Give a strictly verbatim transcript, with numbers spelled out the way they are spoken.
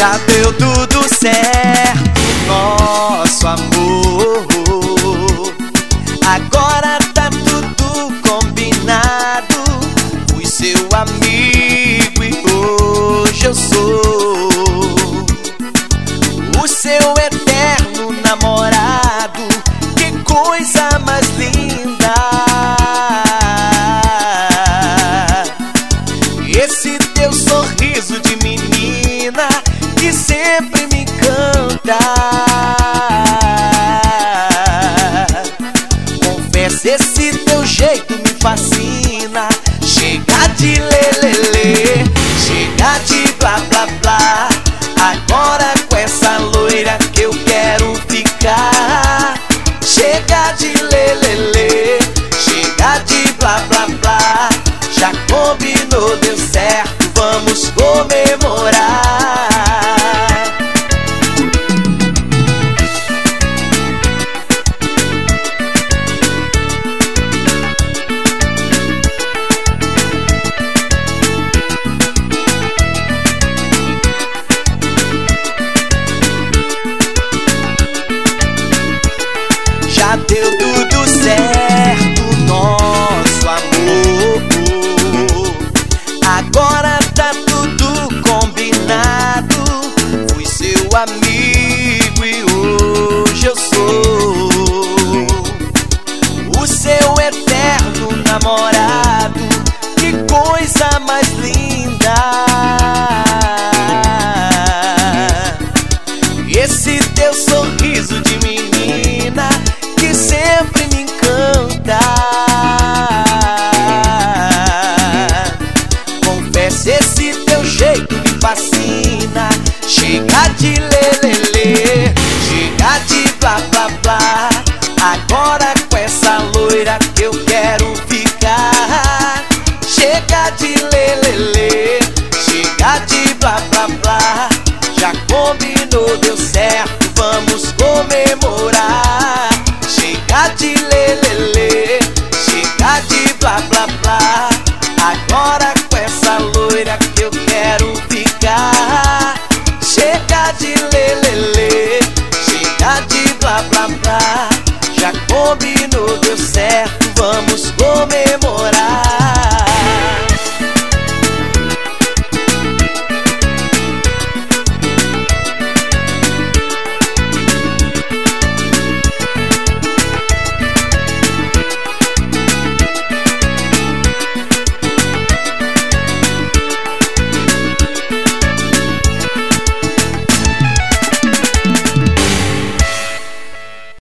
Já deu tudo certo, nosso amor. Agora tá tudo combinado. Fui seu amigo e hoje eu sou o seu eterno namorado. Que coisa mais linda! Esse teu sorriso de menina que sempre me encanta. Confesso, esse teu jeito me fascina. Chega de lelele, chega de blá blá blá. Agora com essa loira que eu quero ficar. Chega de lelele, chega de blá blá blá. Já combinou, deu certo, vamos comemorar. Já deu tudo certo, nosso amor. Agora tá tudo combinado. Fui seu amigo e hoje eu sou o seu eterno namorado. Que coisa mais linda! Esse teu sorriso de menina que sempre me encanta. Confesso, esse teu jeito me fascina. Chega de lelele, chega de blá blá blá. Agora com essa loira que eu quero ficar. Chega de lelele, chega de blá blá blá. Já combinou, deu certo, vamos comemorar. Chega de lelele, chega de blá blá blá.